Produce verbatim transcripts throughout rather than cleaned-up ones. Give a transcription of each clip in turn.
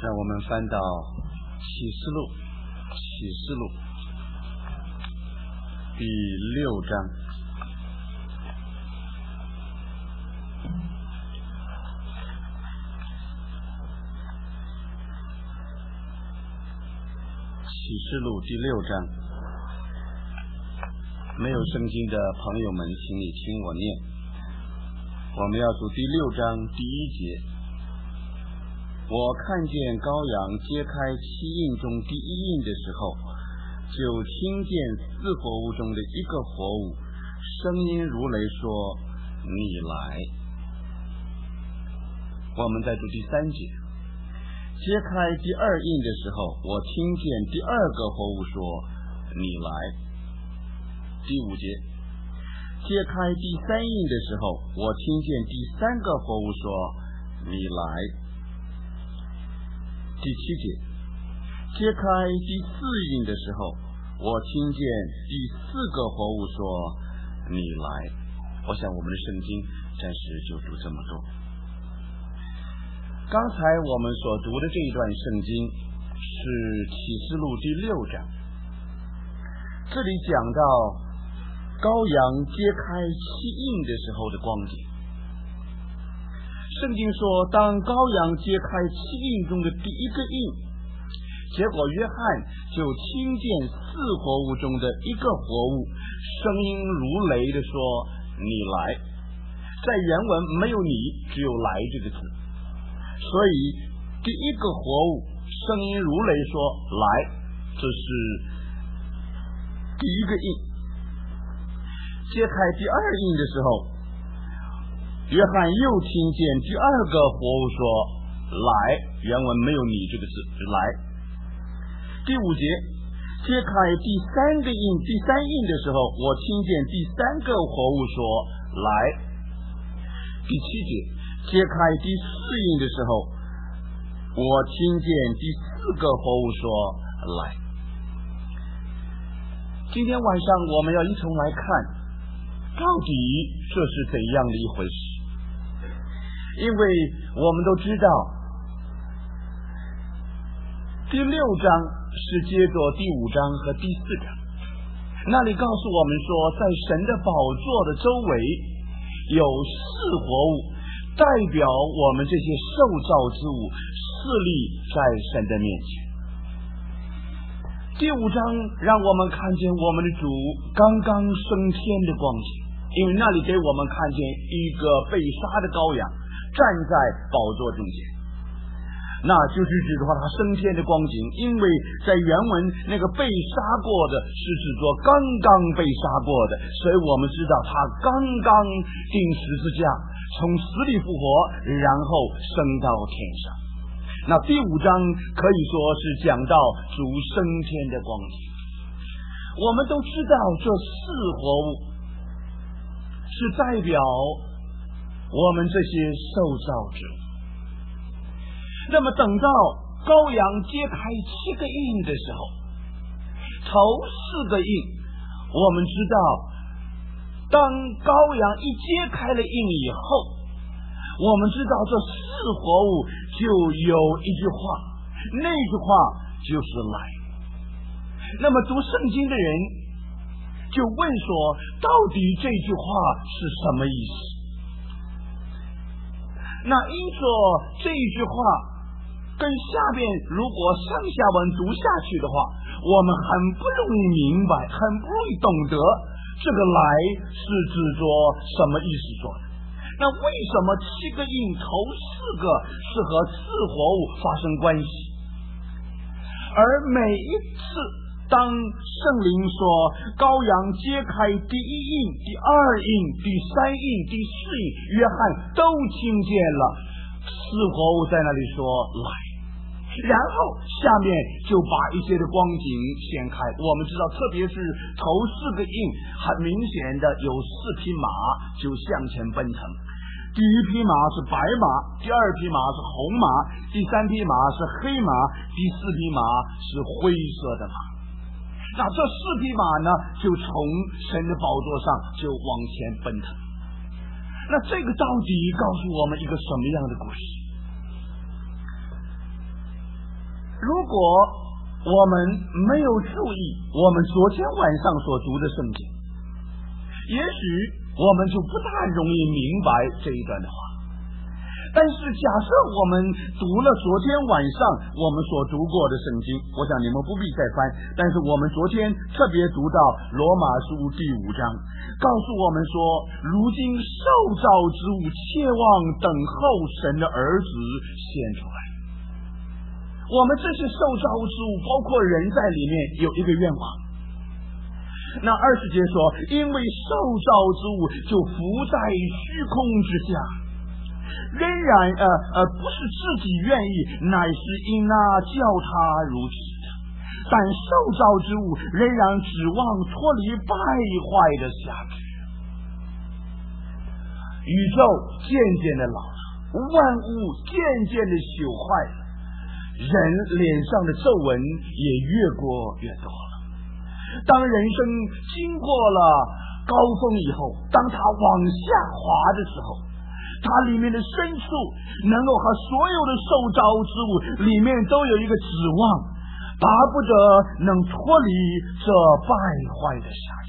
让我们翻到启示录，启示录第六章。启示录第六章，没有圣经的朋友们，请你听我念。我们要读第六章第一节。我看见羔羊揭开七印中第一印的时候，就听见四活物中的一个活物声音如雷说：你来。我们再读第三节。揭开第二印的时候，我听见第二个活物说：你来。第五节。揭开第三印的时候，我听见第三个活物说：你来。第七节。揭开第四印的时候，我听见第四个活物说：你来。我想我们的圣经暂时就读这么多。刚才我们所读的这一段圣经是启示录第六章，这里讲到羔羊揭开七印的时候的光景。圣经说，当羔羊揭开七印中的第一个印，结果约翰就听见四活物中的一个活物声音如雷的说：你来。在原文没有你，只有来这个字，所以第一个活物声音如雷说来，这是第一个印。揭开第二印的时候，约翰又听见第二个活物说来，原文没有你这个字，来。第五节。揭开第三个印第三印的时候，我听见第三个活物说来。第七节。揭开第四印的时候，我听见第四个活物说来。今天晚上我们要一同来看，到底这是怎样的一回事。因为我们都知道，第六章是接着第五章和第四章，那里告诉我们说，在神的宝座的周围有四活物，代表我们这些受造之物侍立在神的面前。第五章让我们看见我们的主刚刚升天的光景，因为那里给我们看见一个被杀的羔羊站在宝座中间，那就是指着他升天的光景。因为在原文那个被杀过的是指着刚刚被杀过的，所以我们知道他刚刚钉十字架，从死里复活，然后升到天上。那第五章可以说是讲到主升天的光景。我们都知道这四活物是代表我们这些受造者。那么等到羔羊揭开七个印的时候，头四个印，我们知道当羔羊一揭开了印以后，我们知道这四活物就有一句话，那句话就是来。那么读圣经的人就问说，到底这句话是什么意思？那因着这一句话跟下面如果上下文读下去的话，我们很不容易明白，很不容易懂得这个来是指着什么意思说的。那为什么七个印头四个是和四活物发生关系？而每一次当圣灵说羔羊揭开第一印、第二印、第三印、第四印，约翰都听见了四活物在那里说来，然后下面就把一些的光景掀开。我们知道，特别是头四个印，很明显的有四匹马就向前奔腾。第一匹马是白马，第二匹马是红马，第三匹马是黑马，第四匹马是灰色的马。那这四匹马呢，就从神的宝座上就往前奔腾。那这个到底告诉我们一个什么样的故事？ 如果我们没有注意我们昨天晚上所读的圣经，也许我们就不大容易明白这一段的话。但是假设我们读了昨天晚上我们所读过的圣经，我想你们不必再翻，但是我们昨天特别读到罗马书第五章，告诉我们说，如今受造之物切望等候神的儿子显出来。我们这些受造之物包括人在里面有一个愿望。那二十节说，因为受造之物就浮在虚空之下，仍然呃呃不是自己愿意，乃是因那叫他如此的。但受造之物仍然指望脱离败坏的辖制。宇宙渐渐的老了，万物渐渐的朽坏了，人脸上的皱纹也越过越多了。当人生经过了高峰以后，当他往下滑的时候，它里面的深处能够和所有的受造之物里面都有一个指望，巴不得能脱离这败坏的辖制。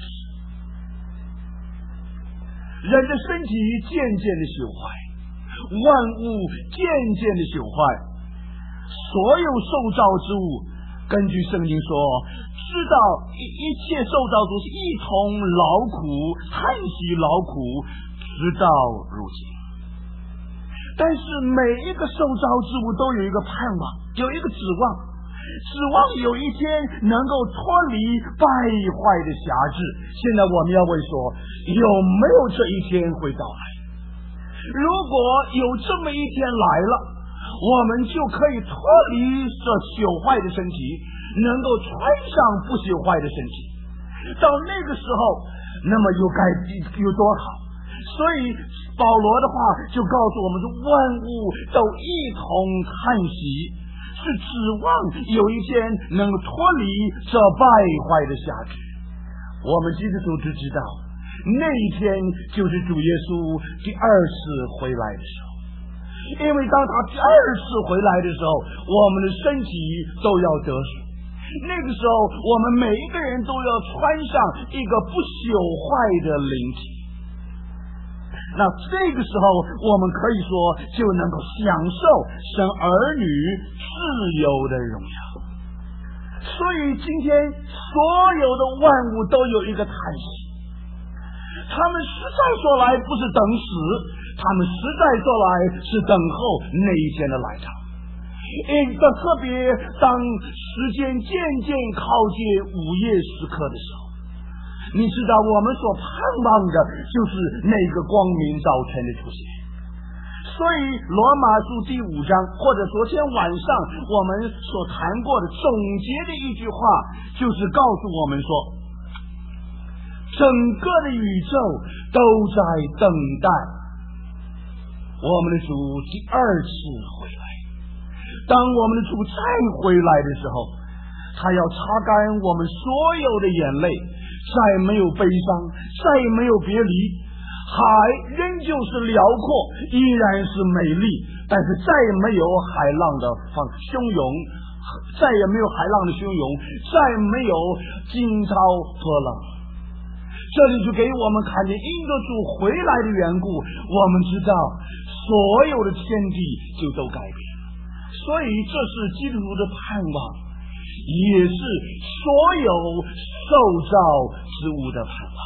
人的身体渐渐的朽坏，万物渐渐的朽坏，所有受造之物根据圣经说，知道一一切受造之物是一同劳苦叹息劳苦，直到如今。但是每一个受造之物都有一个盼望，有一个指望，指望有一天能够脱离败坏的辖制。现在我们要问说，有没有这一天会到来？如果有这么一天来了，我们就可以脱离这朽坏的身体，能够穿上不朽坏的身体。到那个时候，那么有该有多好。所以保罗的话就告诉我们说，万物都一同叹息，是指望有一天能脱离这败坏的辖制。我们基督徒只知道那一天就是主耶稣第二次回来的时候，因为当他第二次回来的时候，我们的身体都要得赎，那个时候我们每一个人都要穿上一个不朽坏的灵体。那这个时候我们可以说就能够享受神儿女自由的荣耀。所以今天所有的万物都有一个叹息，他们实在说来不是等死，他们实在说来是等候那一天的来到。因此特别当时间渐渐靠近午夜时刻的时候，你知道我们所盼望的就是那个光明早晨的出现。所以罗马书第五章，或者昨天晚上我们所谈过的总结的一句话，就是告诉我们说，整个的宇宙都在等待我们的主第二次回来。当我们的主再回来的时候，他要擦干我们所有的眼泪，再没有悲伤，再没有别离，海仍旧是辽阔，依然是美丽，但是再也没有海浪的汹涌，再也没有海浪的汹涌，再没有惊涛波浪。这里就给我们看见因着主回来的缘故，我们知道所有的天地就都改变了。所以这是基督徒的盼望，也是所有受造之物的盼望。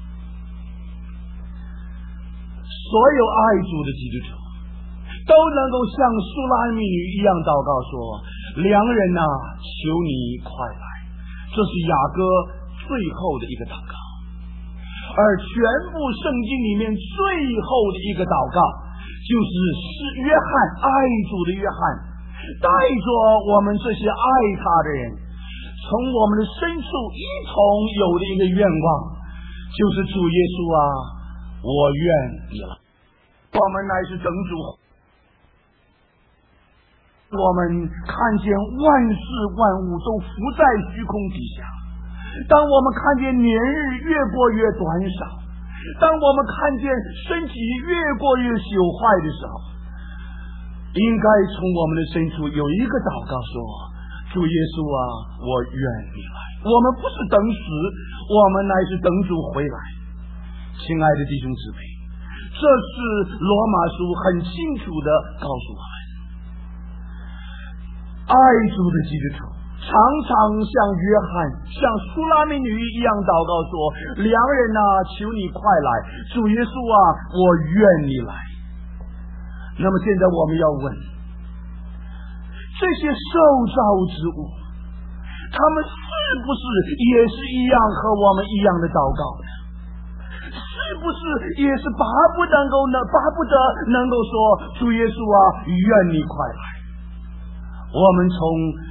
所有爱主的基督徒都能够像苏拉密女一样祷告说，良人啊，求你快来。这是雅歌最后的一个祷告，而全部圣经里面最后的一个祷告就是是约翰，爱主的约翰带着我们这些爱他的人，从我们的深处一同有的一个愿望，就是主耶稣啊，我愿你了。我们乃是整主，我们看见万事万物都浮在虚空底下，当我们看见年日越过越短少，当我们看见身体越过越朽坏的时候，应该从我们的深处有一个祷告说， 主耶稣啊，我愿你来。我们不是等死，我们乃是等主回来。亲爱的弟兄姊妹，这是罗马书很清楚的告诉我们，爱主的基督徒常常像约翰像苏拉米女一样祷告说，良人啊，求你快来，主耶稣啊，我愿你来。那么现在我们要问，这些受造之物他们是不是也是一样和我们一样的祷告呢？是不是也是巴不能够呢巴不得能够说，主耶稣啊，愿你快来。我们从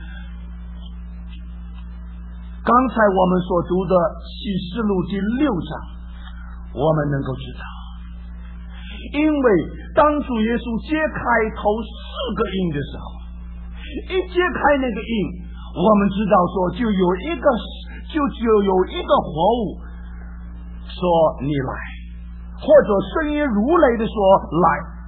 刚才我们所读的启示录第六章我们能够知道，因为当主耶稣揭开头四个印的时候，一揭开那个印，我们知道说就有一个就就有一个活物说你来，或者声音如雷的说来。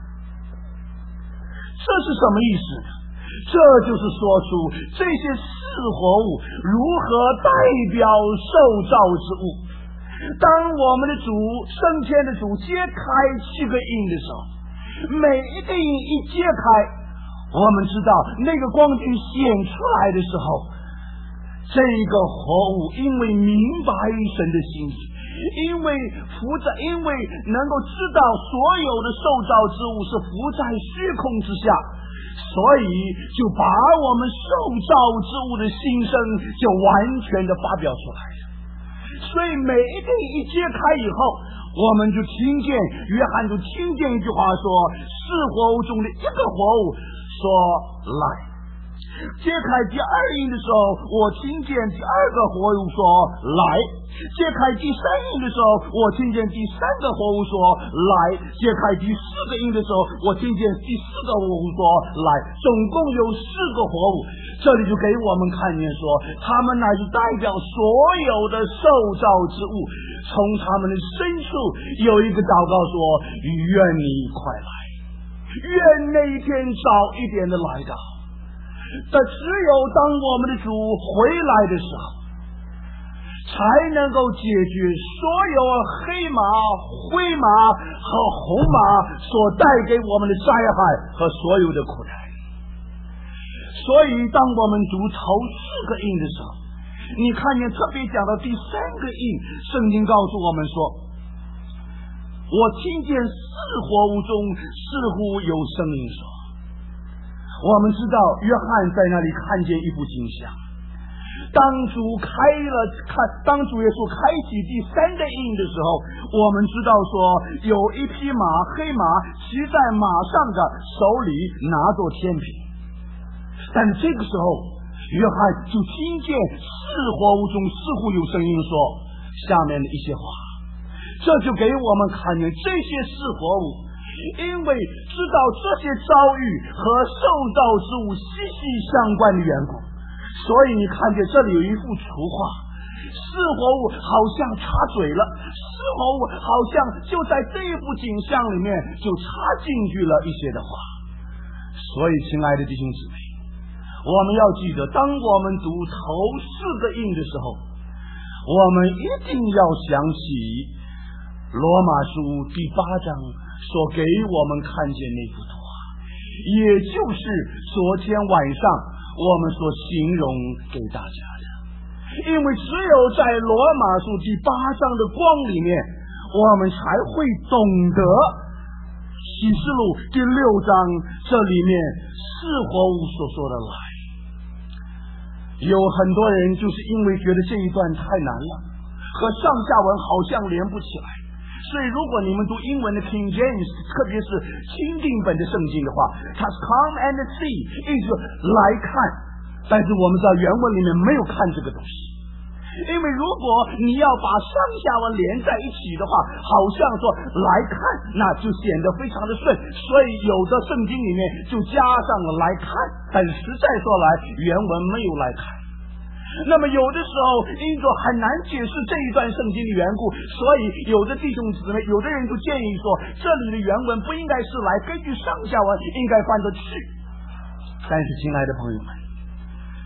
这是什么意思呢？这就是说出这些四活物如何代表受造之物。当我们的主升天的主揭开七个印的时候，每一个印一揭开，我们知道那个光景显出来的时候，这个活物因为明白神的心意，因为伏在因为能够知道所有的受造之物是伏在虚空之下，所以就把我们受造之物的心声就完全的发表出来了。所以每一个一揭开以后，我们就听见约翰就听见一句话说，四活物中的一个活物说来。揭开第二印的时候，我听见第二个活物说来。揭开第三印的时候，我听见第三个活物说来。揭开第四个印的时候，我听见第四个活物说来。总共有四个活物，这里就给我们看见说，他们乃是代表所有的受造之物，从他们的深处有一个祷告说，愿你快来，愿那一天早一点的来到。但只有当我们的主回来的时候，才能够解决所有黑马、灰马和红马所带给我们的灾害和所有的苦难。所以当我们读头四个印的时候，你看见特别讲到第三个印，圣经告诉我们说，我听见四活物中似乎有声音说。我们知道约翰在那里看见一幅景象，当主开了看当主耶稣开启第三个印的时候，我们知道说有一匹马，黑马骑在马上的，手里拿着天平。但这个时候约翰就听见四活物中似乎有声音说下面的一些话，这就给我们看见这些四活物因为知道这些遭遇和受造之物息息相关的缘故，所以你看见这里有一幅图画，四活物好像插嘴了，四活物好像就在这一幅景象里面就插进去了一些的话。所以亲爱的弟兄姊妹，我们要记得，当我们读头四个印的时候，我们一定要想起罗马书第八章所给我们看见那幅图画，也就是昨天晚上我们所形容给大家的。因为只有在罗马书第八章的光里面，我们才会懂得启示录第六章这里面四活物所说的来。有很多人就是因为觉得这一段太难了，和上下文好像连不起来，所以如果你们读英文的 King James， 特别是钦定本的圣经的话，它是 come and see， 意思来看，但是我们在原文里面没有看这个东西。因为如果你要把上下文连在一起的话，好像说来看，那就显得非常的顺，所以有的圣经里面就加上了来看，但实在说来原文没有来看。那么有的时候因着很难解释这一段圣经的缘故，所以有的弟兄姊妹，有的人就建议说，这里的原文不应该是来，根据上下文应该翻得去。但是亲爱的朋友们，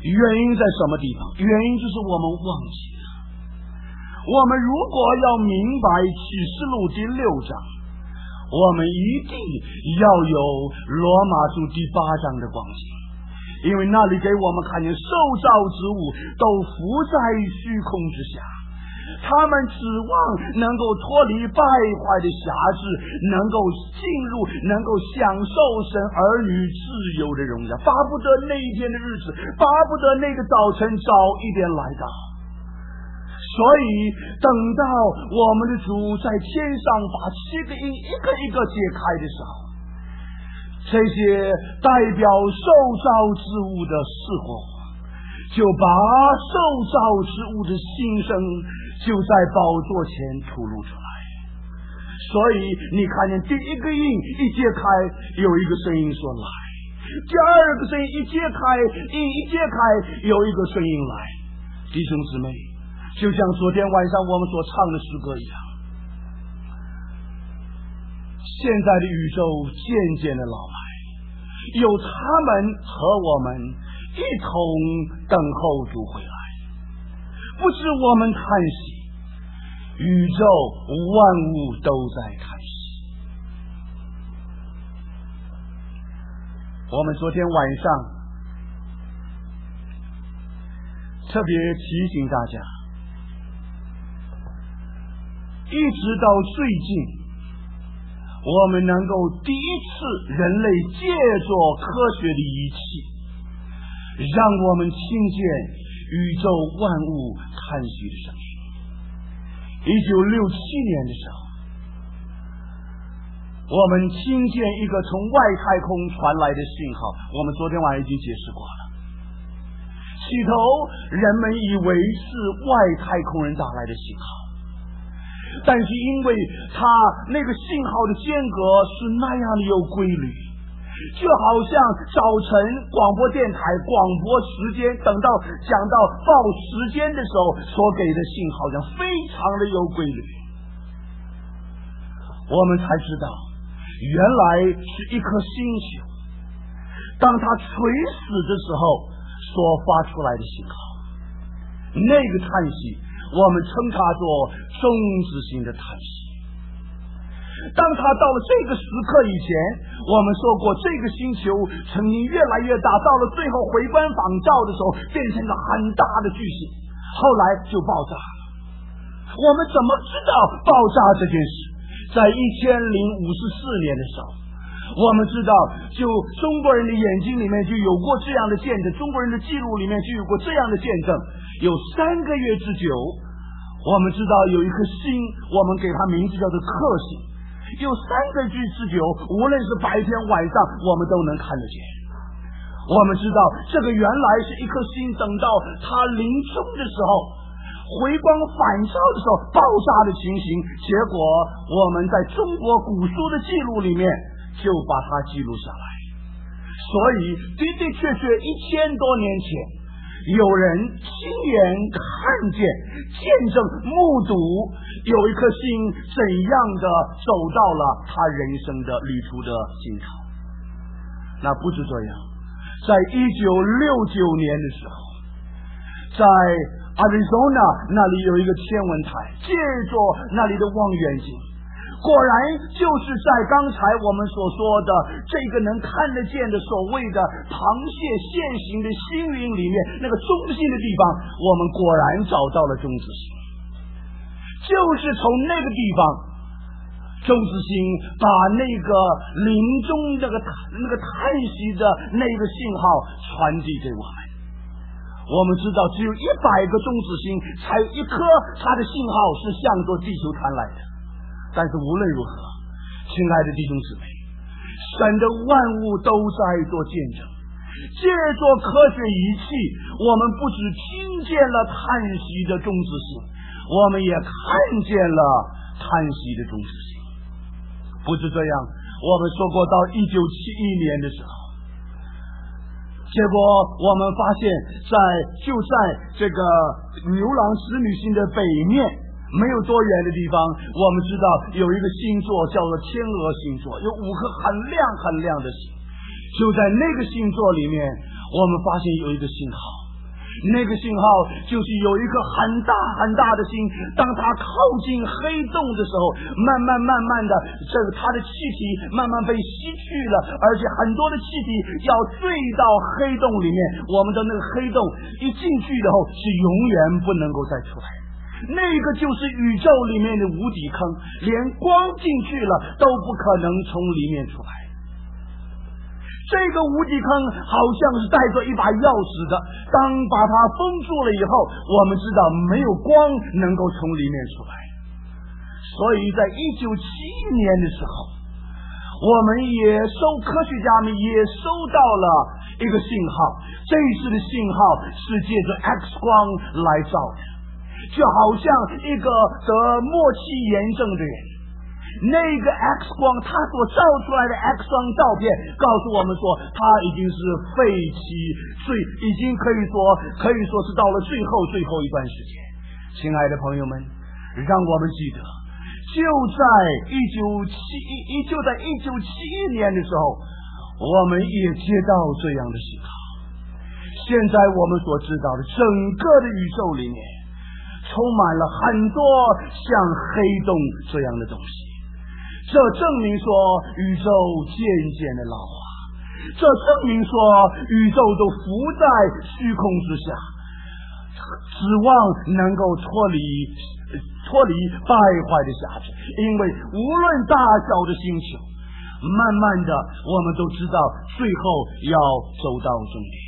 原因在什么地方？原因就是我们忘记了。我们如果要明白启示录第六章，我们一定要有罗马书第八章的光景，因为那里给我们看见受造之物都伏在虚空之下，他们指望能够脱离败坏的辖制，能够进入能够享受神儿女自由的荣耀，巴不得那一天的日子，巴不得那个早晨早一点来到。所以等到我们的主在天上把七个印一个一个解开的时候，这些代表受造之物的事活就把受造之物的心声就在宝座前吐露出来。所以你看见第一个印一揭开，有一个声音说来，第二个声音一揭开，印一揭开，有一个声音来。弟兄姊妹，就像昨天晚上我们所唱的诗歌一样，现在的宇宙渐渐的老来，有他们和我们一同等候主回来。不是我们叹息，宇宙万物都在叹息。我们昨天晚上特别提醒大家，一直到最近，我们能够第一次人类借着科学的仪器，让我们听见宇宙万物叹息的声音。一九六七年的时候，我们听见一个从外太空传来的信号，我们昨天晚上已经解释过了。起头人们以为是外太空人打来的信号，但是因为它那个信号的间隔是那样的有规律，就好像早晨广播电台广播时间，等到讲到报时间的时候所给的信号像非常的有规律，我们才知道原来是一颗星球当它垂死的时候所发出来的信号。那个叹息我们称它做终止性的叹息。当它到了这个时刻以前，我们说过这个星球曾经越来越大，到了最后回光返照的时候变成了很大的巨星，后来就爆炸了。我们怎么知道爆炸这件事？在一千零五十四年的时候，我们知道就中国人的眼睛里面就有过这样的见证，中国人的记录里面就有过这样的见证，有三个月之久，我们知道有一颗星，我们给它名字叫做克星，有三个月之久，无论是白天晚上我们都能看得见。我们知道这个原来是一颗星，等到它临终的时候回光返照的时候爆炸的情形，结果我们在中国古书的记录里面就把它记录下来。所以的的确确一千多年前有人亲眼看见见证目睹有一颗星怎样的走到了他人生的旅途的尽头。那不是这样，在一九六九年的时候，在Arizona 那里有一个天文台，借着那里的望远镜，果然就是在刚才我们所说的这个能看得见的所谓的螃蟹线形的星云里面那个中心的地方，我们果然找到了中子星。就是从那个地方，中子星把那个临终那个那个叹息的那个信号传递给我们。我们知道只有一百个中子星才有一颗它的信号是向着地球传来的，但是无论如何，亲爱的弟兄姊妹，神的万物都在做见证，借着科学仪器，我们不只听见了叹息的中子星，我们也看见了叹息的中子星。不是这样，我们说过到一九七一年的时候，结果我们发现在就在这个牛郎织女星的北面没有多远的地方，我们知道有一个星座叫做天鹅星座，有五颗很亮很亮的星。就在那个星座里面，我们发现有一个信号， 那个信号就是有一颗很大很大的心，当它靠近黑洞的时候，慢慢慢慢的，这个它的气体慢慢被吸去了，而且很多的气体要坠到黑洞里面，我们的那个黑洞一进去以后是永远不能够再出来。那个就是宇宙里面的无底坑，连光进去了都不可能从里面出来。这个无底坑好像是带着一把钥匙的，当把它封住了以后，我们知道没有光能够从里面出来。所以在一九七一年的时候，我们也收科学家们也收到了一个信号，这次的信号是借着 X 光来照的，就好像一个得末期炎症的人，那个 X 光他所照出来的 X 光照片告诉我们说，他已经是废期，最已经可以说可以说是到了最后最后一段时间。亲爱的朋友们，让我们记得，就在一九七一就在一九七一年的时候，我们也接到这样的信号。现在我们所知道的整个的宇宙里面，充满了很多像黑洞这样的东西。这证明说宇宙渐渐的老化，这证明说宇宙都浮在虚空之下，指望能够脱离脱离败坏的辖制。因为无论大小的星球，慢慢的我们都知道最后要走到终点。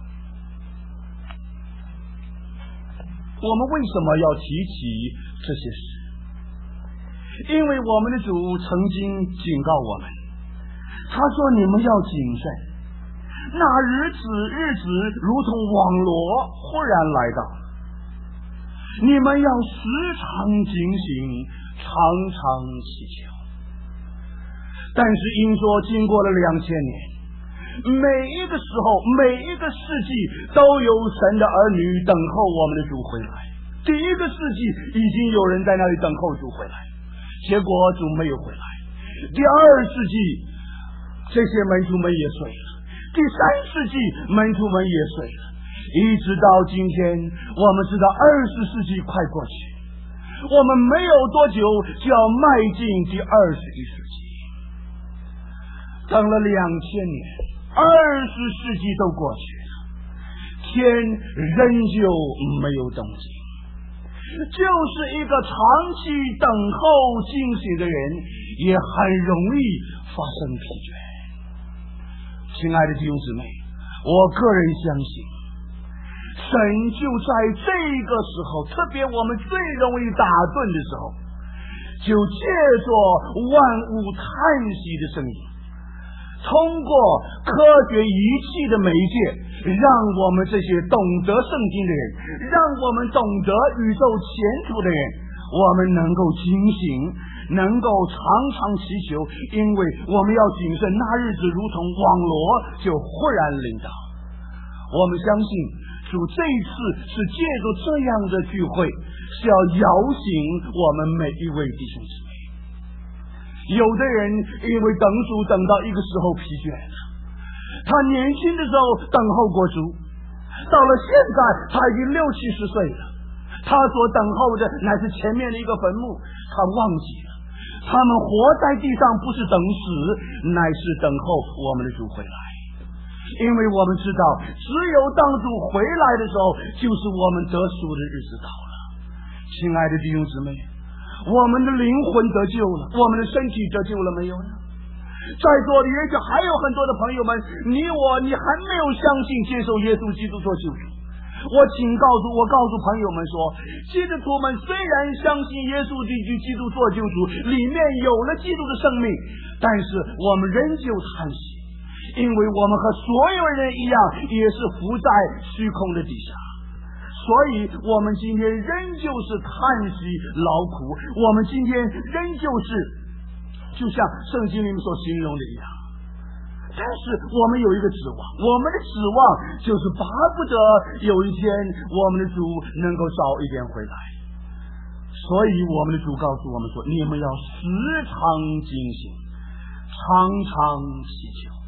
我们为什么要提起这些事？因为我们的主曾经警告我们，他说你们要谨慎，那日子日子如同网罗忽然来到，你们要时常警醒，常常祈求。但是因说经过了两千年，每一个时候每一个世纪都有神的儿女等候我们的主回来。第一个世纪已经有人在那里等候主回来，结果主没有回来。第二世纪这些门徒们也睡了，第三世纪门徒们也睡了，一直到今天我们知道二十世纪快过去，我们没有多久就要迈进第二十一世纪。等了两千年，二十世纪都过去了，天仍旧没有动静，就是一个长期等候惊喜的人也很容易发生疲倦。亲爱的弟兄姊妹，我个人相信神就在这个时候，特别我们最容易打盹的时候，就借着万物叹息的声音，通过科学仪器的媒介，让我们这些懂得圣经的人，让我们懂得宇宙前途的人，我们能够警醒，能够常常祈求，因为我们要谨慎，那日子如同网罗就忽然临到。我们相信主这一次是借着这样的聚会，是要摇醒我们每一位弟兄姊妹。有的人因为等主等到一个时候疲倦了，他年轻的时候等候过主，到了现在他已经六七十岁了，他所等候的乃是前面的一个坟墓，他忘记了他们活在地上不是等死，乃是等候我们的主回来。因为我们知道只有当主回来的时候，就是我们得赎的日子到了。亲爱的弟兄姊妹，我们的灵魂得救了，我们的身体得救了没有呢？在座的也许还有很多的朋友们，你我你还没有相信接受耶稣基督做救主。我请告诉我告诉朋友们说，基督徒们虽然相信耶稣基督做救主，里面有了基督的生命，但是我们仍旧叹息，因为我们和所有人一样，也是浮在虚空的底下。所以我们今天仍旧是叹息劳苦，我们今天仍旧是就像圣经里面所形容的一样。但是我们有一个指望，我们的指望就是巴不得有一天我们的主能够早一点回来。所以我们的主告诉我们说，你们要时常警醒，常常祈求。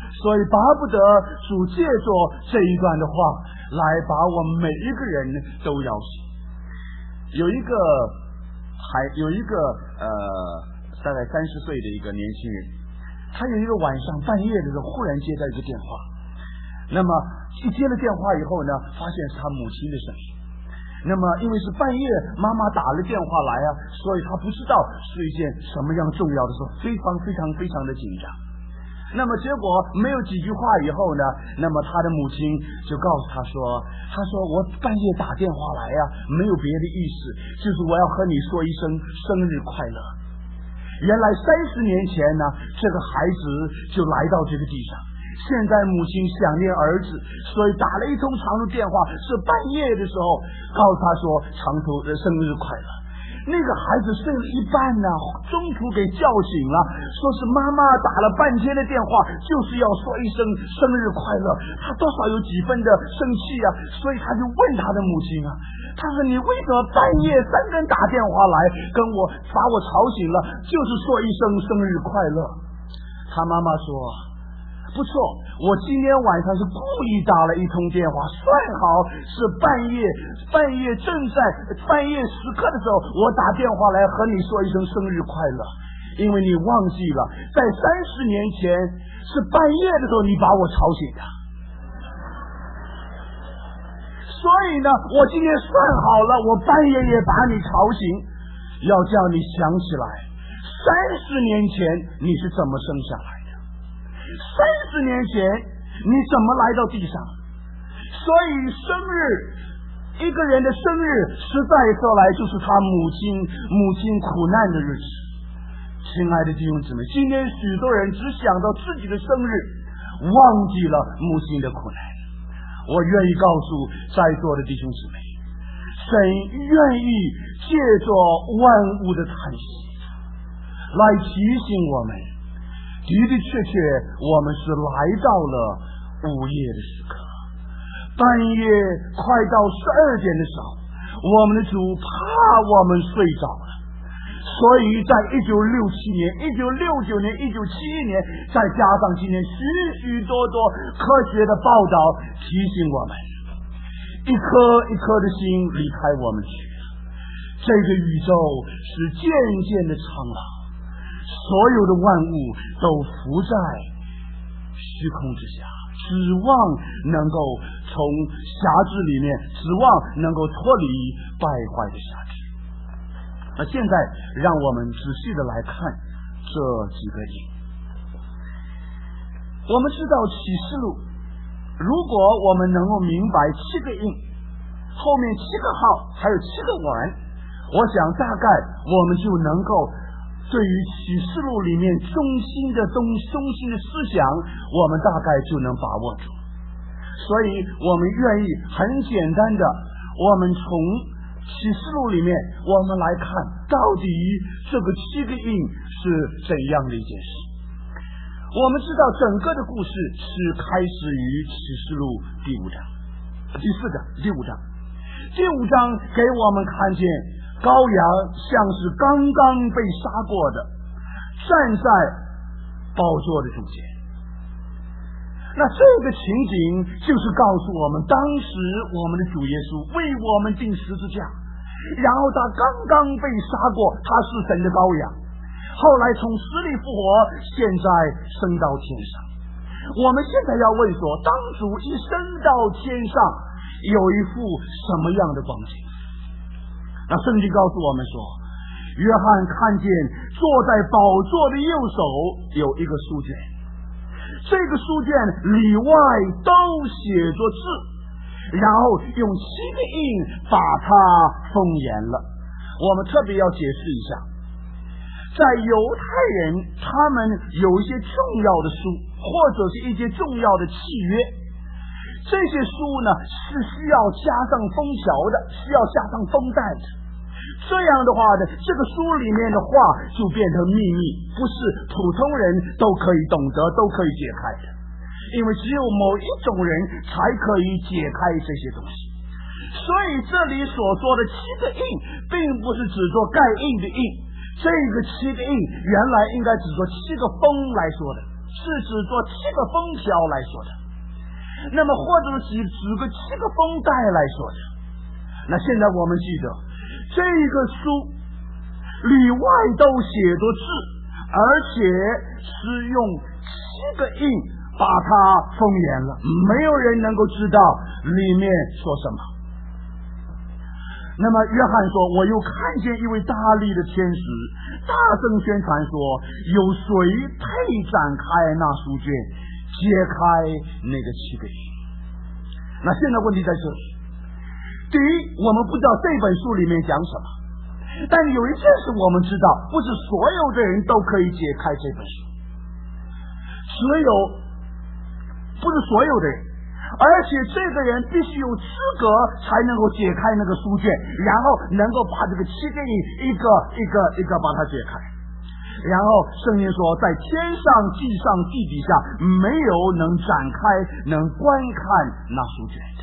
所以巴不得主借着这一段的话来把我们每一个人都摇醒。有一个还有一个呃大概三十岁的一个年轻人，他有一个晚上半夜的时候忽然接到一个电话，那么一接了电话以后呢，发现是他母亲的声音。那么因为是半夜妈妈打了电话来啊，所以他不知道是一件什么样重要的事，非常非常非常的紧张。那么结果没有几句话以后呢，那么他的母亲就告诉他说，他说我半夜打电话来呀、啊，没有别的意思，就是我要和你说一声生日快乐。原来三十年前呢，这个孩子就来到这个地上，现在母亲想念儿子，所以打了一通长途电话，是半夜的时候告诉他说长途的生日快乐。那个孩子睡了一半呢，中途给叫醒了，说是妈妈打了半天的电话，就是要说一声生日快乐。他多少有几分的生气啊，所以他就问他的母亲啊，他说你为什么半夜三更打电话来跟我把我吵醒了，就是说一声生日快乐。他妈妈说不错，我今天晚上是故意打了一通电话，算好是半夜半夜正在半夜时刻的时候，我打电话来和你说一声生日快乐，因为你忘记了在三十年前是半夜的时候你把我吵醒的，所以呢我今天算好了，我半夜也把你吵醒，要叫你想起来三十年前你是怎么生下来的，三十年前你怎么来到地上。所以生日，一个人的生日实在说来就是他母亲母亲苦难的日子。亲爱的弟兄姊妹，今天许多人只想到自己的生日，忘记了母亲的苦难。我愿意告诉在座的弟兄姊妹，神愿意借着万物的叹息来提醒我们，的的确确我们是来到了午夜的时刻，半夜快到十二点的时候，我们的主怕我们睡着了，所以在一九六七年、一九六九年、一九七一年，再加上今年许许多多科学的报道提醒我们，一颗一颗的心离开我们去了，这个宇宙是渐渐的苍老，所有的万物都浮在虚空之下，指望能够从辖制里面，指望能够脱离败坏的辖制。那现在让我们仔细的来看这几个印。我们知道启示录，如果我们能够明白七个印后面七个号还有七个碗，我想大概我们就能够对于启示录里面中心的东中心的思想，我们大概就能把握住。所以我们愿意很简单的，我们从启示录里面我们来看到底这个七个印是怎样的一件事。我们知道整个的故事是开始于启示录第五章第四章第五章第五章给我们看见羔羊像是刚刚被杀过的，站在宝座的中间。那这个情景就是告诉我们，当时我们的主耶稣为我们钉十字架，然后他刚刚被杀过，他是神的羔羊，后来从死里复活，现在升到天上。我们现在要问说，当主一升到天上，有一副什么样的光景？那圣经告诉我们说，约翰看见坐在宝座的右手有一个书卷，这个书卷里外都写着字，然后用七个印把它封严了。我们特别要解释一下，在犹太人他们有一些重要的书，或者是一些重要的契约，这些书呢是需要加上封条的，需要加上封带的。这样的话呢，这个书里面的话就变成秘密，不是普通人都可以懂得，都可以解开的，因为只有某一种人才可以解开这些东西。所以这里所说的七个印并不是指做盖印的印，这个七个印原来应该指做七个封来说的。 是指作七个封条来说的，那么或者是指个七个封带来说的。那现在我们记得这个书里外都写着字，而且是用七个印把它封严了，没有人能够知道里面说什么。那么约翰说，我又看见一位大力的天使大声宣传说，有谁配展开那书卷，揭开那个七个印。那现在问题在这里，第一，我们不知道这本书里面讲什么，但有一件事我们知道，不是所有的人都可以解开这本书，只有不是所有的人，而且这个人必须有资格才能够解开那个书卷，然后能够把这个七个印一个一个一个把它解开。然后圣经说，在天上地上地底下没有能展开能观看那书卷的。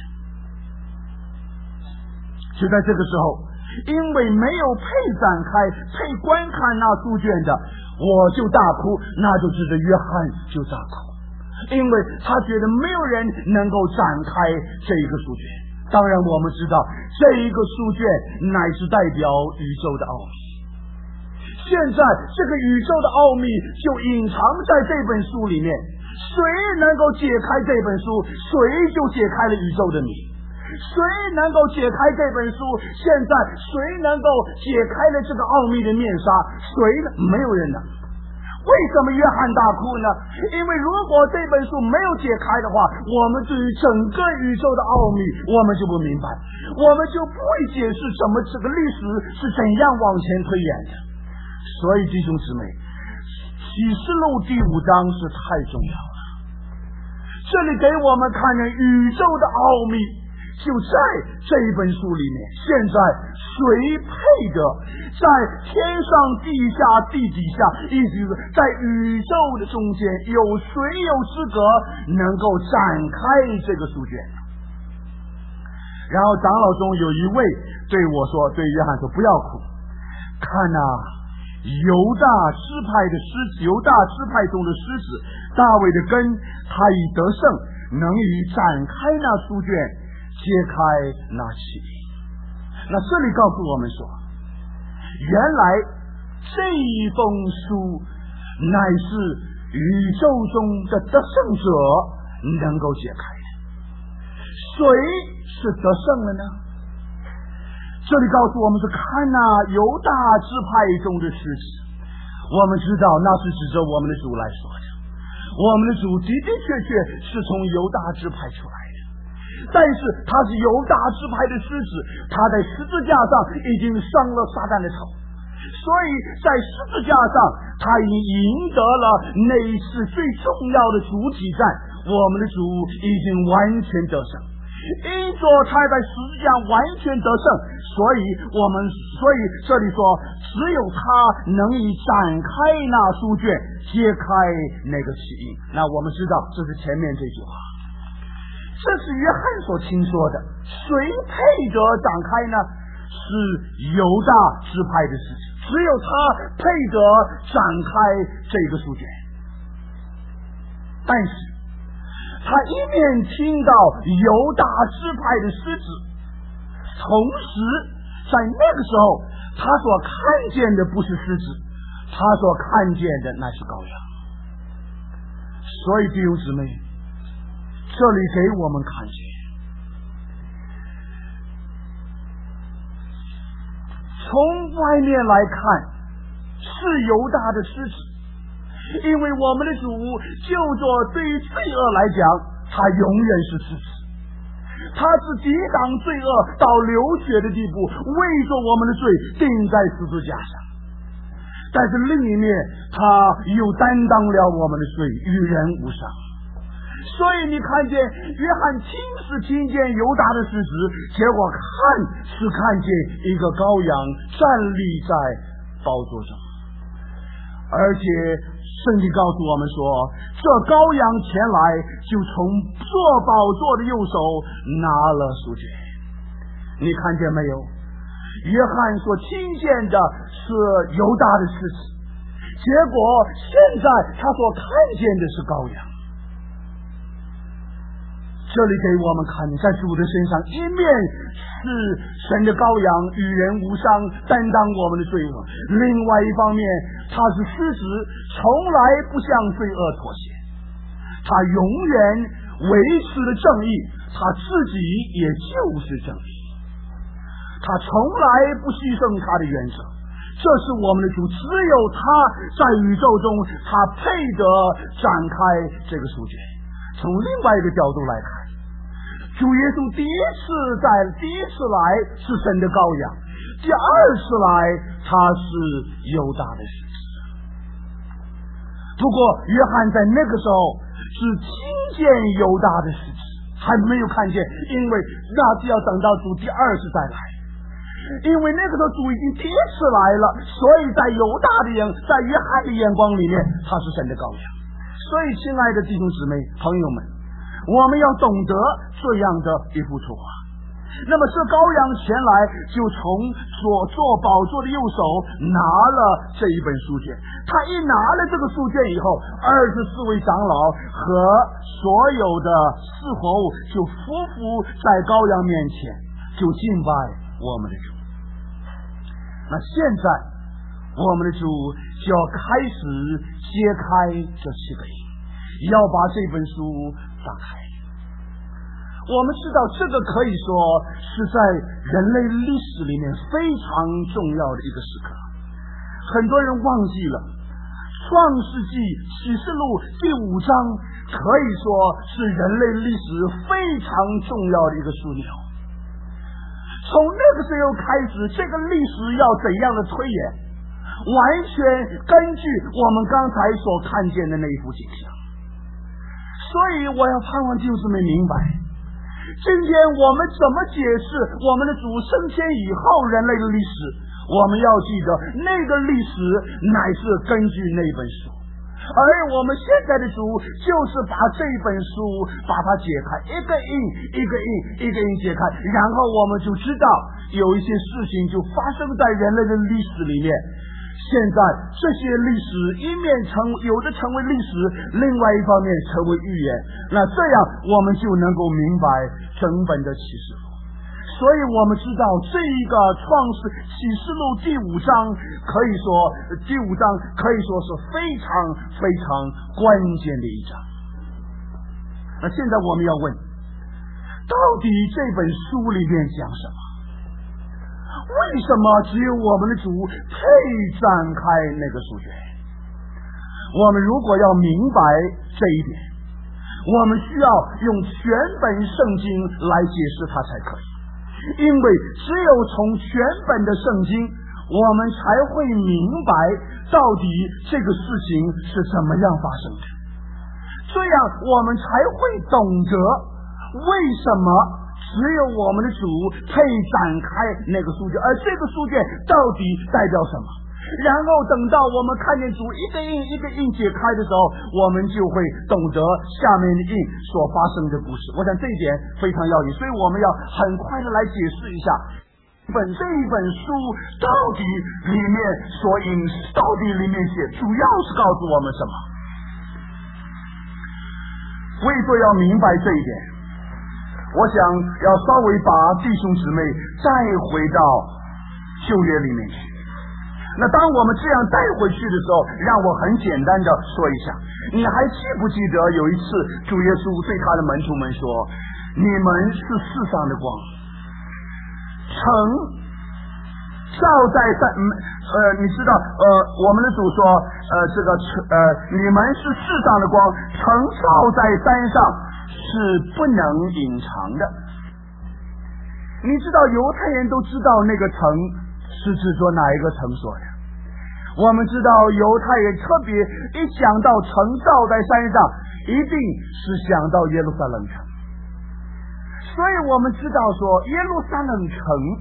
就在这个时候，因为没有配展开配观看那书卷的，我就大哭，那就指着约翰就大哭，因为他觉得没有人能够展开这一个书卷。当然我们知道这一个书卷乃是代表宇宙的奥秘，现在这个宇宙的奥秘就隐藏在这本书里面，谁能够解开这本书，谁就解开了宇宙的谜。谁能够解开这本书，现在谁能够解开了这个奥秘的面纱，谁呢？没有人能。为什么约翰大哭呢？因为如果这本书没有解开的话，我们对于整个宇宙的奥秘我们就不明白，我们就不会解释怎么这个历史是怎样往前推演的。所以弟兄姊妹，启示录第五章是太重要了，这里给我们看见宇宙的奥秘就在这一本书里面。现在谁配得在天上地下地底下，意思是在宇宙的中间，有谁有资格能够展开这个书卷？然后长老中有一位对我说，对约翰说，不要哭，看啊，犹大支派的狮子，犹大支派中的狮子大卫的根，他已得胜，能以展开那书卷，揭开那七印。那这里告诉我们说，原来这一封书乃是宇宙中的得胜者能够解开的。谁是得胜了呢？这里告诉我们说，看啊，犹大支派中的狮子，我们知道那是指着我们的主来说的，我们的主的的确确是从犹大支派出来的，但是他是犹大支派的狮子，他在十字架上已经伤了撒旦的头，所以在十字架上他已经赢得了那一次最重要的主体战，我们的主已经完全得胜，因着他在十字架完全得胜，所以我们所以这里说，只有他能以展开那书卷，揭开那个起印。那我们知道这是前面这句话，这是约翰所听说的。谁配得展开呢？是犹大支派的事情，只有他配得展开这个书卷。但是他一面听到犹大支派的狮子，同时在那个时候他所看见的不是狮子，他所看见的乃是羔羊。所以弟兄姊妹，这里给我们看见，从外面来看是犹大的狮子，因为我们的主就着对于罪恶来讲，他永远是狮子，他是抵挡罪恶到流血的地步，为着我们的罪钉在十字架上，但是另一面他又担当了我们的罪，与人无伤。所以你看见约翰亲自听见犹大的事实，结果看是看见一个羔羊站立在宝座上，而且圣经告诉我们说，这羔羊前来就从坐宝座的右手拿了书卷。你看见没有？约翰所听见的是犹大的事情， 结果现在他所看见的是羔羊。这里给我们看，在主的身上，一面是神的羔羊，与人无伤，担当我们的罪恶；另外一方面，他是狮子，从来不向罪恶妥协，他永远维持了正义，他自己也就是正义，他从来不牺牲他的原则。这是我们的主，只有他在宇宙中，他配得展开这个书卷。从另外一个角度来看，主耶稣第一次在第一次来是神的羔羊，第二次来他是犹大的狮子。不过约翰在那个时候只听见犹大的狮子，还没有看见，因为那就要等到主第二次再来，因为那个时候主已经第一次来了，所以在犹大的眼，在约翰的眼光里面，他是神的羔羊。所以亲爱的弟兄姊妹朋友们，我们要懂得这样的一幅图画。那么这羔羊前来，就从所坐宝座的右手拿了这一本书卷。他一拿了这个书卷以后，二十四位长老和所有的四活物就匍匐在羔羊面前，就敬拜我们的主。那现在我们的主就要开始揭开这七个印，要把这本书打开。我们知道这个可以说是在人类历史里面非常重要的一个时刻。很多人忘记了创世纪启示录第五章可以说是人类历史非常重要的一个枢纽。从那个时候开始，这个历史要怎样的推演，完全根据我们刚才所看见的那一幅景象。所以我要盼望弟兄姊妹明白，今天我们怎么解释我们的主升天以后人类的历史，我们要记得那个历史乃是根据那本书，而我们现在的主就是把这本书把它解开，一个印一个印一个印解开，然后我们就知道有一些事情就发生在人类的历史里面。现在这些历史一面成有的成为历史，另外一方面成为预言，那这样我们就能够明白整本的启示录。所以我们知道这一个创世启示录第五章可以说第五章可以说是非常非常关键的一章。那现在我们要问，到底这本书里面讲什么？为什么只有我们的主配展开那个书卷？我们如果要明白这一点，我们需要用全本圣经来解释它才可以。因为只有从全本的圣经，我们才会明白到底这个事情是怎么样发生的，这样我们才会懂得为什么只有我们的主配展开那个书卷，而这个书卷到底代表什么。然后等到我们看见主一个印一个印解开的时候，我们就会懂得下面的印所发生的故事。我想这一点非常要紧，所以我们要很快的来解释一下本这一本书到底里面所引到底里面写主要是告诉我们什么。为了要明白这一点，我想要稍微把弟兄姊妹带回到旧约里面去。那当我们这样带回去的时候，让我很简单的说一下，你还记不记得有一次主耶稣对他的门徒们说，你们是世上的光，城照在山呃你知道呃我们的主说呃这个呃你们是世上的光，城照在山上是不能隐藏的。你知道犹太人都知道那个城是指着哪一个城所的。我们知道犹太人特别一想到城照在山上，一定是想到耶路撒冷城。所以我们知道说耶路撒冷城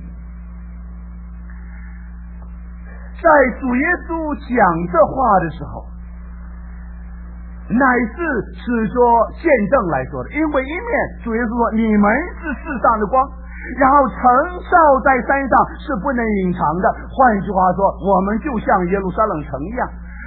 在主耶稣讲这话的时候，乃是指着见证来说的。因为一面主耶稣说你们是世上的光，然后城照在山上是不能隐藏的，换句话说我们就像耶路撒冷城一样。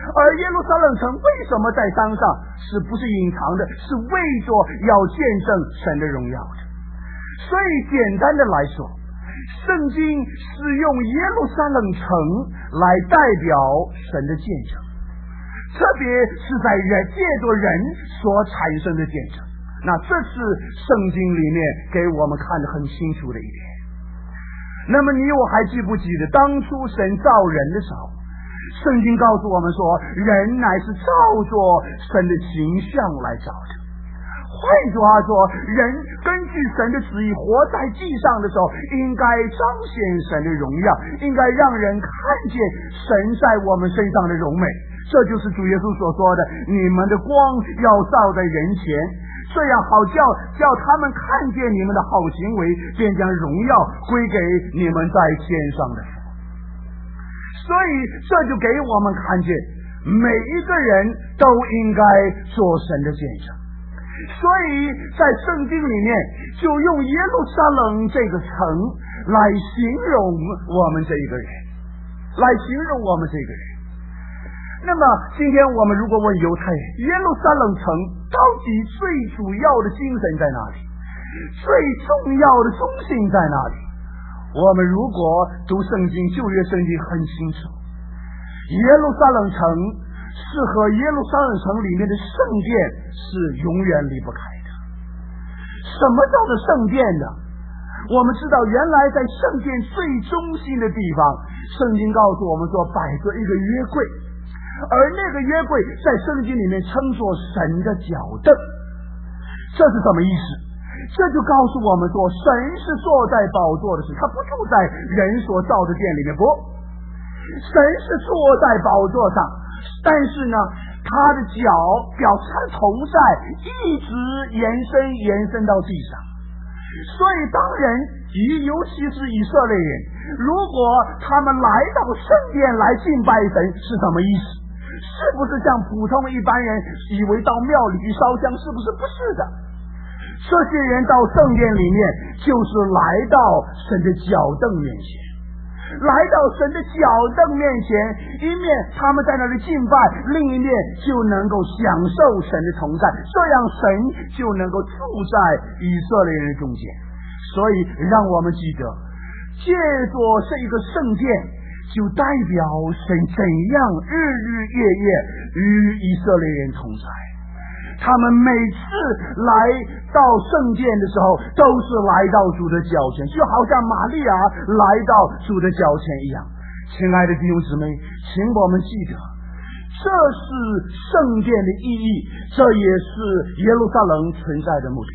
而耶路撒冷城为什么在当上，是不是隐藏的，是为着要见证神的荣耀的。所以简单的来说，圣经是用耶路撒冷城来代表神的见证，特别是在人借着人所产生的见证。那这是圣经里面给我们看得很清楚的一点。那么你我还记不记得当初神造人的时候，圣经告诉我们说，人乃是照着神的形象来造的。换句话说，人根据神的旨意活在地上的时候，应该彰显神的荣耀，应该让人看见神在我们身上的荣美。这就是主耶稣所说的，你们的光要照在人前，这样好叫叫他们看见你们的好行为，便将荣耀归给你们在天上的父。所以这就给我们看见，每一个人都应该做神的见证。所以在圣经里面就用耶路撒冷这个城来形容我们这一个人，来形容我们这个人。那么今天我们如果问犹太人，耶路撒冷城到底最主要的精神在哪里，最重要的中心在哪里？我们如果读圣经，旧约圣经很清楚，耶路撒冷城是和耶路撒冷城里面的圣殿是永远离不开的。什么叫做圣殿呢？我们知道原来在圣殿最中心的地方，圣经告诉我们说摆着一个约柜，而那个约柜在圣经里面称作神的脚凳。这是什么意思？这就告诉我们说，神是坐在宝座的时候，他不住在人所造的殿里面，不，神是坐在宝座上，但是呢，他的脚表示他的同在一直延伸延伸到地上。所以当人，尤其是以色列人，如果他们来到圣殿来敬拜神，是什么意思？是不是像普通一般人以为到庙里去烧香？是不是？不是的。这些人到圣殿里面，就是来到神的脚凳面前，来到神的脚凳面前，一面他们在那里敬拜，另一面就能够享受神的同在，这样神就能够住在以色列人中间。所以让我们记得，借着这一个圣殿，就代表神怎样日日夜夜与以色列人同在。他们每次来到圣殿的时候，都是来到主的脚前，就好像玛利亚来到主的脚前一样。亲爱的弟兄姊妹，请我们记得，这是圣殿的意义，这也是耶路撒冷存在的目的。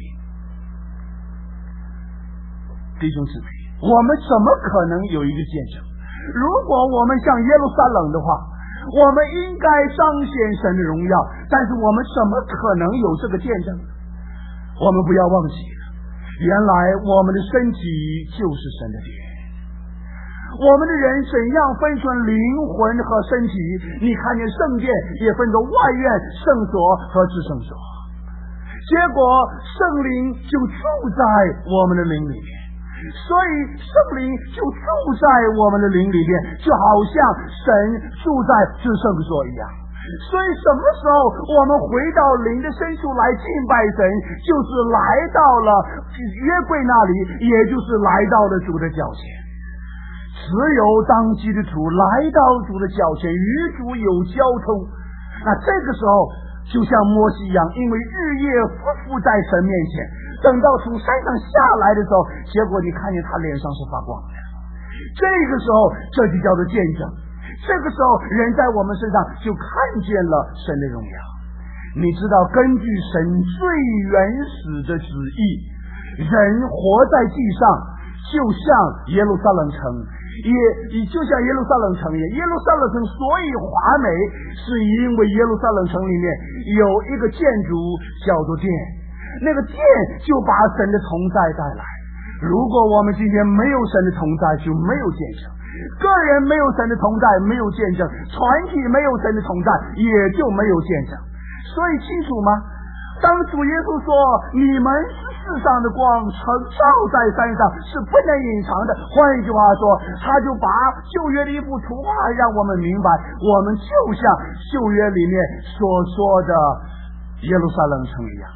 弟兄姊妹，我们怎么可能有一个见证？如果我们像耶路撒冷的话，我们应该彰显神的荣耀，但是我们怎么可能有这个见证？我们不要忘记了，原来我们的身体就是神的殿。我们的人怎样分成灵魂和身体？你看见圣殿也分作外院、圣所和至圣所，结果圣灵就住在我们的灵里面。所以圣灵就住在我们的灵里面，就好像神住在至圣所一样。所以什么时候我们回到灵的深处来敬拜神，就是来到了约柜那里，也就是来到了主的脚前。只有当基督徒来到主的脚前，与主有交通，那这个时候就像摩西一样，因为日夜匍匐在神面前，等到从山上下来的时候，结果你看见他脸上是发光的。这个时候这就叫做见证，这个时候人在我们身上就看见了神的荣耀。你知道，根据神最原始的旨意，人活在地上就像耶路撒冷城，也就像耶路撒冷城也耶路撒冷城所以华美，是因为耶路撒冷城里面有一个建筑叫做殿，那个殿就把神的同在带来。如果我们今天没有神的同在，就没有见证，个人没有神的同在，没有见证，团体没有神的同在，也就没有见证。所以清楚吗？当主耶稣说你们是世上的光曾照在山上，是不能隐藏的。换一句话说，他就把旧约的一幅图画让我们明白，我们就像旧约里面所说的耶路撒冷城一样。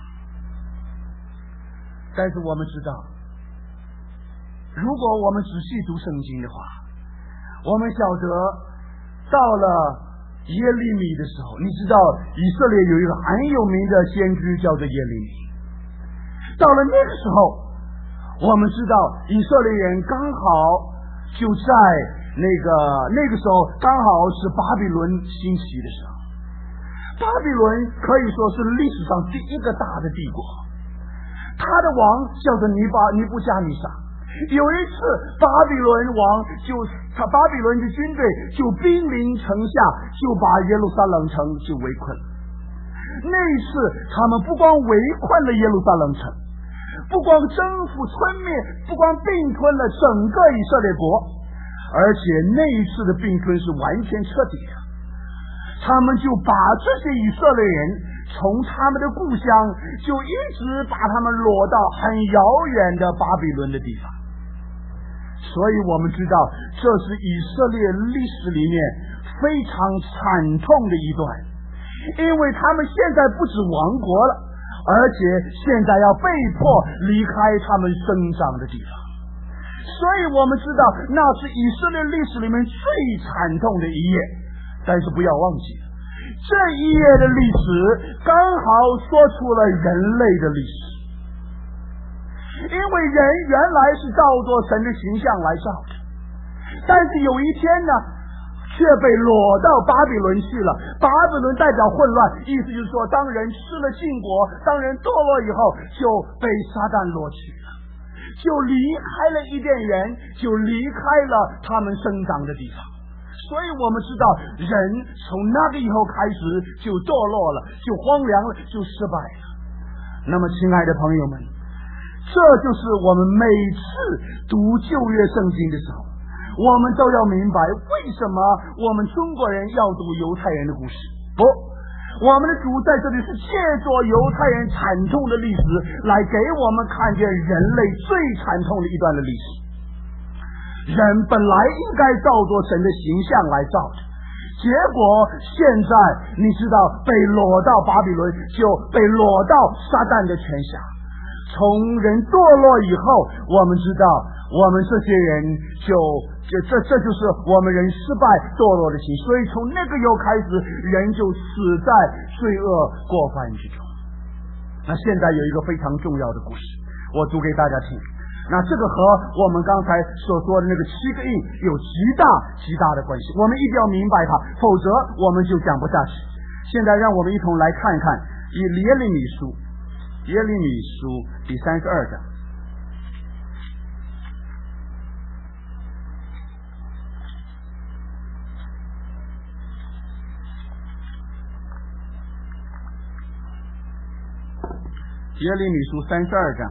但是我们知道，如果我们仔细读圣经的话，我们晓得到了耶利米的时候，你知道以色列有一个很有名的先知叫做耶利米。到了那个时候，我们知道以色列人刚好就在那个那个时候刚好是巴比伦兴起的时候。巴比伦可以说是历史上第一个大的帝国，他的王叫做尼巴尼布加尼撒。有一次巴比伦王就他巴比伦的军队就兵临城下，就把耶路撒冷城就围困了。那一次他们不光围困了耶路撒冷城，不光征服吞灭，不光并吞了整个以色列国，而且那一次的并吞是完全彻底的。他们就把这些以色列人从他们的故乡就一直把他们落到很遥远的巴比伦的地方。所以我们知道这是以色列历史里面非常惨痛的一段，因为他们现在不止亡国了，而且现在要被迫离开他们生长的地方。所以我们知道那是以色列历史里面最惨痛的一页。但是不要忘记，这一页的历史刚好说出了人类的历史，因为人原来是照着神的形象来造的，但是有一天呢却被掳到巴比伦去了。巴比伦代表混乱，意思就是说当人吃了禁果，当人堕落以后就被撒旦掳去了，就离开了伊甸园，就离开了他们生长的地方。所以我们知道人从那个以后开始就堕落了，就荒凉了，就失败了。那么亲爱的朋友们，这就是我们每次读旧约圣经的时候，我们都要明白为什么我们中国人要读犹太人的故事。不，我们的主在这里是借着犹太人惨痛的历史来给我们看见人类最惨痛的一段的历史。人本来应该照着神的形象来造的，结果现在你知道被掳到巴比伦，就被掳到撒旦的权下。从人堕落以后，我们知道我们这些人就这这这就是我们人失败堕落的心，所以从那个以后开始，人就死在罪恶过犯之中。那现在有一个非常重要的故事，我读给大家听。那这个和我们刚才所说的那个七个印有极大极大的关系，我们一定要明白它，否则我们就讲不下去。现在让我们一同来看一看以耶利米书耶利米书第三十二章。耶利米书三十二章，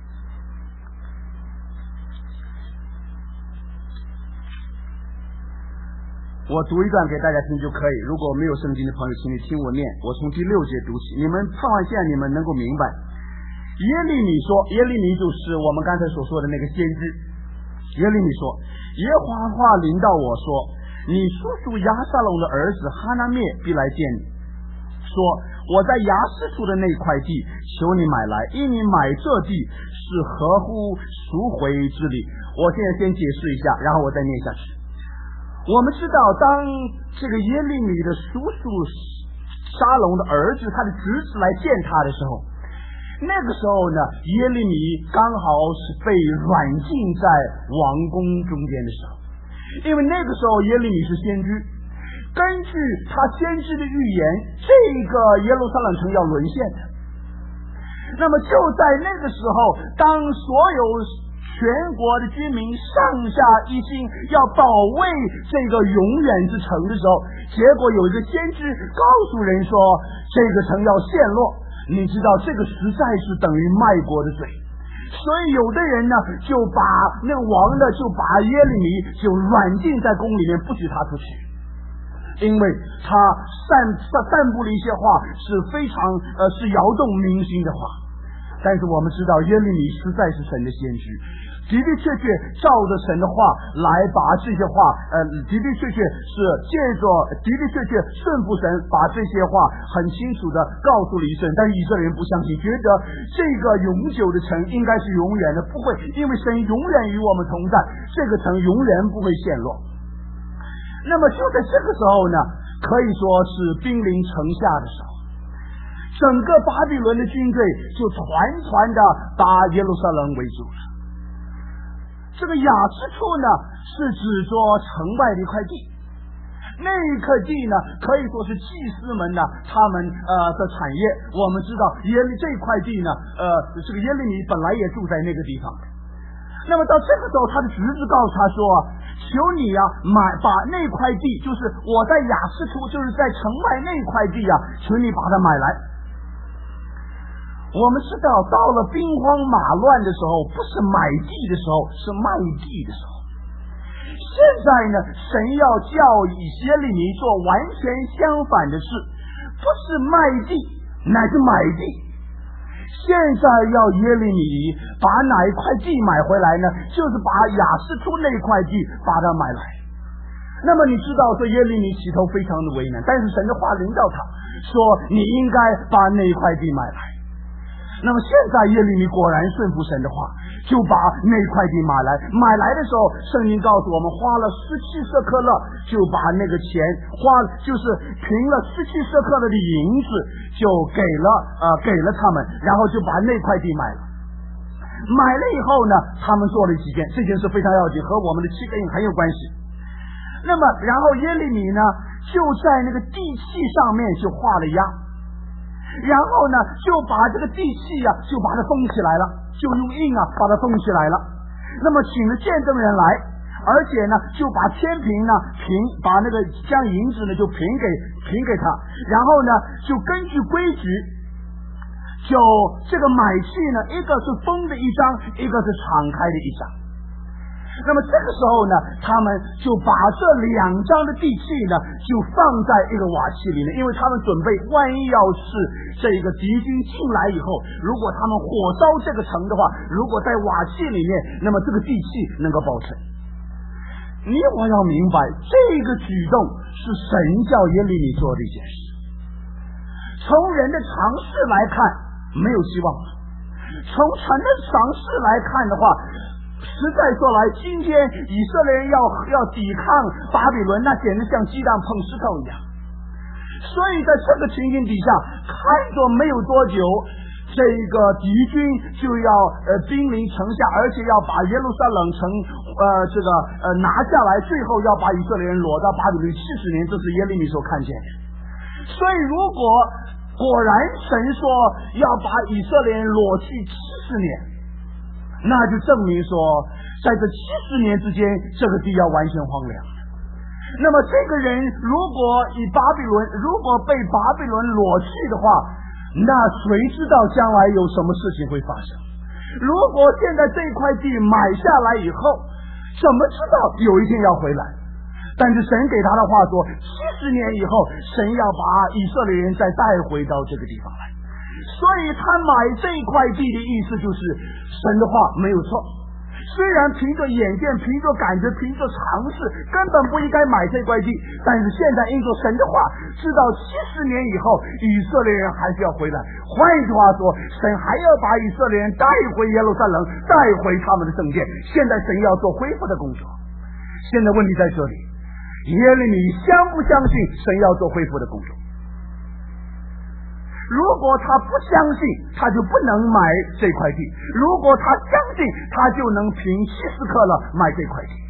我读一段给大家听就可以，如果没有圣经的朋友请你听我念，我从第六节读起，你们看完现在你们能够明白。耶利米说，耶利米就是我们刚才所说的那个先知。耶利米说，耶和华话临到我说，你叔叔亚撒龙的儿子哈拿灭必来见你，说我在亚斯图的那块地求你买来，因你买这地是合乎赎回之理。我现在先解释一下，然后我再念下去。我们知道当这个耶利米的叔叔沙龙的儿子他的侄子来见他的时候，那个时候呢耶利米刚好是被软禁在王宫中间的时候，因为那个时候耶利米是先知，根据他先知的预言，这个耶路撒冷城要沦陷的。那么就在那个时候，当所有全国的居民上下一心要保卫这个永远之城的时候，结果有一个先知告诉人说这个城要陷落。你知道这个实在是等于卖国的罪，所以有的人呢就把那个王呢就把耶利米就软禁在宫里面，不许他出去，因为他散散散布了一些话是非常呃是摇动民心的话。 但是我们知道耶利米实在是神的先知，的的确确照着神的话来把这些话，呃，的的确确是借着的的确确顺服神，把这些话很清楚的告诉了以色列。但是以色列人不相信，觉得这个永久的城应该是永远的，不会，因为神永远与我们同在，这个城永远不会陷落。那么就在这个时候呢，可以说是兵临城下的时候，整个巴比伦的军队就团团的把耶路撒冷围住了。这个雅斯处呢，是指着城外的一块地，那一块地呢，可以说是祭司们呢他们呃的产业。我们知道耶利这块地呢，呃，这个耶利米本来也住在那个地方。那么到这个时候，他的侄子告诉他说：“求你呀、啊，买把那块地，就是我在雅斯处，就是在城外那块地啊，求你把它买来。”我们知道，到了兵荒马乱的时候，不是买地的时候，是卖地的时候。现在呢，神要叫以色列民做完全相反的事，不是卖地，乃是买地。现在要耶利米把哪一块地买回来呢？就是把雅斯处那块地把它买来。那么你知道，说耶利米起头非常的为难，但是神的话领导他说，你应该把那一块地买来。那么现在耶利米果然顺服神的话，就把那块地买来。买来的时候，圣经告诉我们，花了十七舍克勒，就把那个钱花，就是凭了十七舍克勒的银子，就给了呃给了他们，然后就把那块地买了。买了以后呢，他们做了几件，这件事非常要紧，和我们的七个印很有关系。那么，然后耶利米呢，就在那个地契上面就画了押。然后呢，就把这个地契啊，就把它封起来了，就用印啊把它封起来了。那么请了见证人来，而且呢，就把天平呢平，把那个将银子呢就平给平给他，然后呢，就根据规矩，就这个买契呢，一个是封的一张，一个是敞开的一张。那么这个时候呢，他们就把这两张的地契呢，就放在一个瓦器里面，因为他们准备，万一要是这个敌军进来以后，如果他们火烧这个城的话，如果在瓦器里面，那么这个地契能够保存。你我要明白，这个举动是神叫耶利米做的一件事。从人的常识来看，没有希望了；从神的常识来看的话，实在说来，今天以色列人要要抵抗巴比伦，那简直像鸡蛋碰石头一样。所以在这个情形底下，看着没有多久，这个敌军就要呃兵临城下，而且要把耶路撒冷城呃这个呃拿下来，最后要把以色列人裸到巴比伦七十年，这是耶利米所看见的。所以如果果然神说要把以色列人裸去七十年，那就证明说，在这七十年之间，这个地要完全荒凉。那么这个人如果以巴比伦，如果被巴比伦裸去的话，那谁知道将来有什么事情会发生？如果现在这块地买下来以后，怎么知道有一天要回来？但是神给他的话说，七十年以后，神要把以色列人再带回到这个地方来。所以他买这块地的意思就是神的话没有错，虽然凭着眼见，凭着感觉，凭着常识根本不应该买这块地，但是现在因着神的话知道七十年以后以色列人还是要回来。换一句话说，神还要把以色列人带回耶路撒冷，带回他们的圣殿。现在神要做恢复的工作。现在问题在这里，耶利米相不相信神要做恢复的工作？如果他不相信，他就不能买这块地；如果他相信，他就能凭七十克勒买这块地。